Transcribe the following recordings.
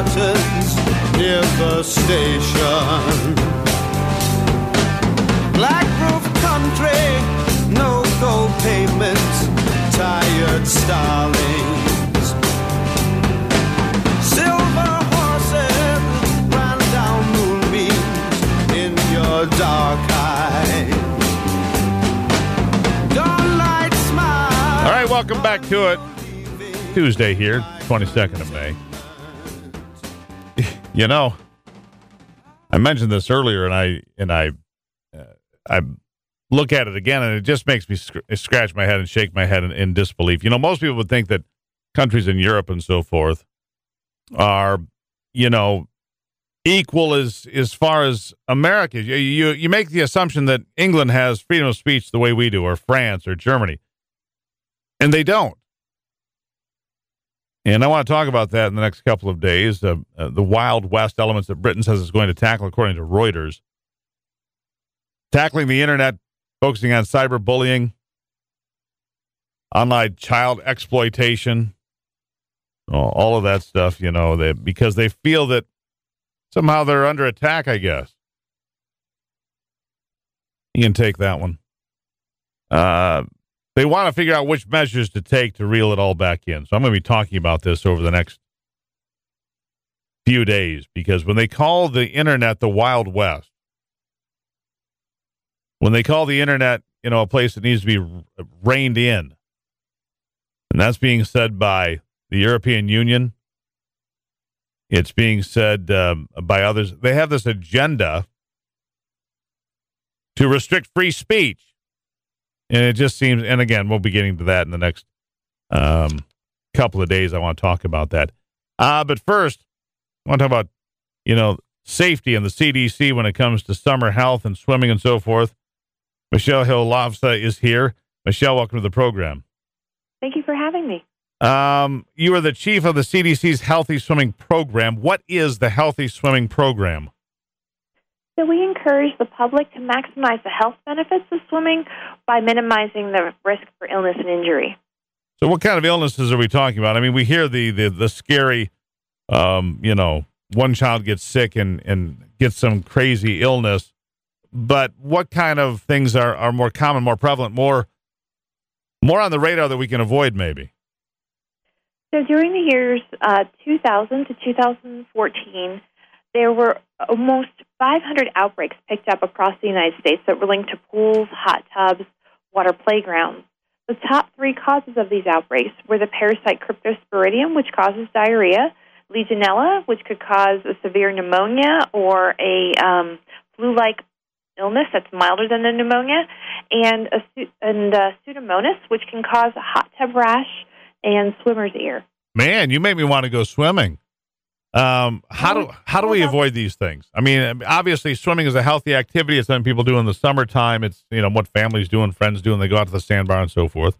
curtains near the station. Black roof country, no gold pavement, tired starlings. Silver horses ran down moonbeams in your dark eyes. Dawnlight smile. All right, welcome back to it. Tuesday here, 22nd of May. You know, I mentioned this earlier, and I look at it again, and it just makes me scratch my head and shake my head in disbelief. You know, most people would think that countries in Europe and so forth are, you know, equal as far as America. You make the assumption that England has freedom of speech the way we do, or France or Germany, and they don't. And I want to talk about that in the next couple of days. The Wild West elements that Britain says it's going to tackle, according to Reuters. Tackling the internet, focusing on cyberbullying, online child exploitation, all of that stuff, you know, because they feel that somehow they're under attack, I guess. You can take that one. They want to figure out which measures to take to reel it all back in. So I'm going to be talking about this over the next few days, because when they call the internet the Wild West, when they call the internet, you know, a place that needs to be reined in, and that's being said by the European Union, it's being said by others. They have this agenda to restrict free speech. And it just seems, and again, we'll be getting to that in the next couple of days. I want to talk about that. But first, I want to talk about, you know, safety and the CDC when it comes to summer health and swimming and so forth. Michelle Hill-Lavsa is here. Michelle, welcome to the program. Thank you for having me. You are the chief of the CDC's Healthy Swimming Program. What is the Healthy Swimming Program? So we encourage the public to maximize the health benefits of swimming by minimizing the risk for illness and injury. So what kind of illnesses are we talking about? I mean, we hear the scary, you know, one child gets sick and gets some crazy illness, but what kind of things are more common, more prevalent, more on the radar that we can avoid maybe? So during the years 2000 to 2014, there were almost 500 outbreaks picked up across the United States that were linked to pools, hot tubs, water playgrounds. The top three causes of these outbreaks were the parasite Cryptosporidium, which causes diarrhea, Legionella, which could cause a severe pneumonia or a flu-like illness that's milder than the pneumonia, and Pseudomonas, which can cause a hot tub rash and swimmer's ear. Man, you make me want to go swimming. How do we avoid these things? I mean, obviously swimming is a healthy activity. It's something people do in the summertime. It's, you know, what families do and friends do, and they go out to the sandbar and so forth.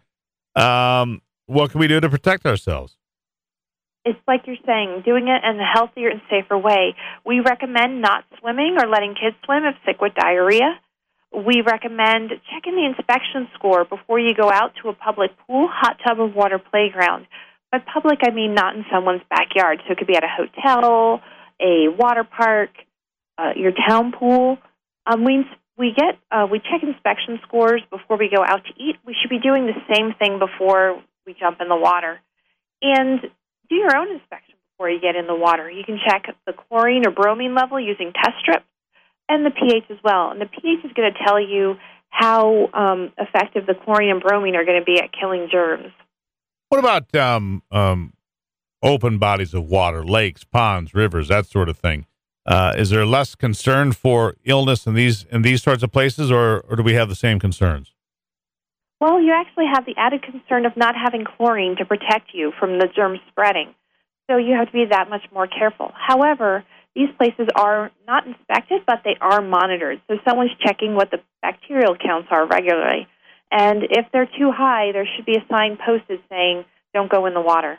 What can we do to protect ourselves? It's like you're saying, doing it in a healthier and safer way. We recommend not swimming or letting kids swim if sick with diarrhea. We recommend checking the inspection score before you go out to a public pool, hot tub, or water playground. By public, I mean not in someone's backyard. So it could be at a hotel, a water park, your town pool. We check inspection scores before we go out to eat. We should be doing the same thing before we jump in the water. And do your own inspection before you get in the water. You can check the chlorine or bromine level using test strips, and the pH as well. And the pH is going to tell you how effective the chlorine and bromine are going to be at killing germs. What about open bodies of water, lakes, ponds, rivers, that sort of thing? Is there less concern for illness in these sorts of places, or do we have the same concerns? Well, you actually have the added concern of not having chlorine to protect you from the germs spreading. So you have to be that much more careful. However, these places are not inspected, but they are monitored. So someone's checking what the bacterial counts are regularly. And if they're too high, there should be a sign posted saying, don't go in the water.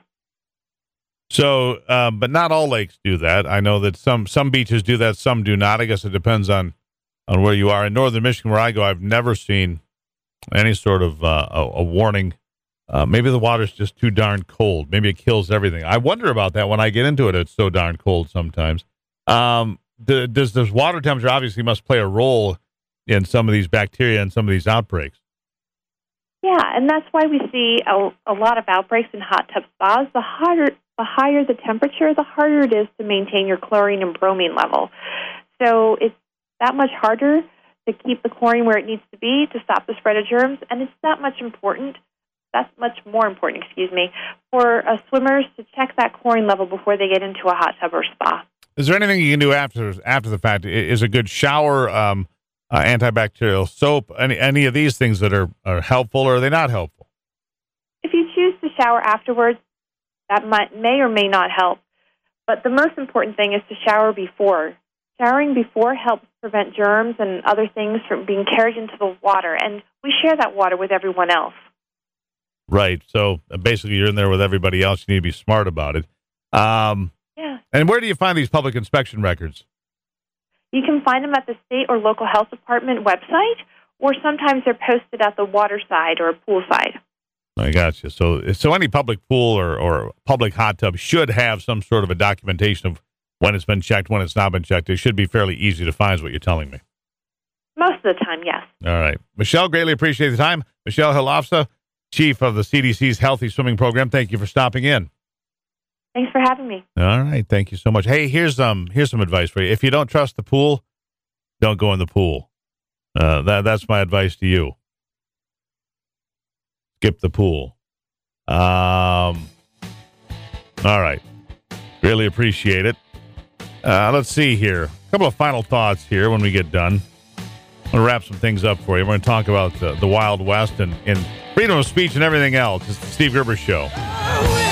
So, but not all lakes do that. I know that some beaches do that, some do not. I guess it depends on where you are. In northern Michigan, where I go, I've never seen any sort of a warning maybe the water's just too darn cold. Maybe it kills everything. I wonder about that when I get into it. It's so darn cold sometimes. Does this water temperature obviously must play a role in some of these bacteria and some of these outbreaks? Yeah, and that's why we see a lot of outbreaks in hot tub spas. The higher the temperature, the harder it is to maintain your chlorine and bromine level. So it's that much harder to keep the chlorine where it needs to be to stop the spread of germs, and it's that much important. That's much more important, for swimmers to check that chlorine level before they get into a hot tub or spa. Is there anything you can do after the fact? Is a good shower, antibacterial soap, any of these things that are helpful, or are they not helpful? If you choose to shower afterwards, that may or may not help. But the most important thing is to shower before. Showering before helps prevent germs and other things from being carried into the water, and we share that water with everyone else. Right. So basically, you're in there with everybody else. You need to be smart about it. Yeah. And where do you find these public inspection records? You can find them at the state or local health department website, or sometimes they're posted at the water side or pool side. I got you. So any public pool or public hot tub should have some sort of a documentation of when it's been checked, when it's not been checked. It should be fairly easy to find, is what you're telling me. Most of the time, yes. All right. Michelle, greatly appreciate the time. Michelle Hilofsa, Chief of the CDC's Healthy Swimming Program. Thank you for stopping in. Thanks for having me. All right. Thank you so much. Hey, here's some advice for you. If you don't trust the pool, don't go in the pool. That's my advice to you. Skip the pool. All right. Really appreciate it. Let's see here. A couple of final thoughts here when we get done. I'm going to wrap some things up for you. We're going to talk about the Wild West and freedom of speech and everything else. It's the Steve Gerber Show.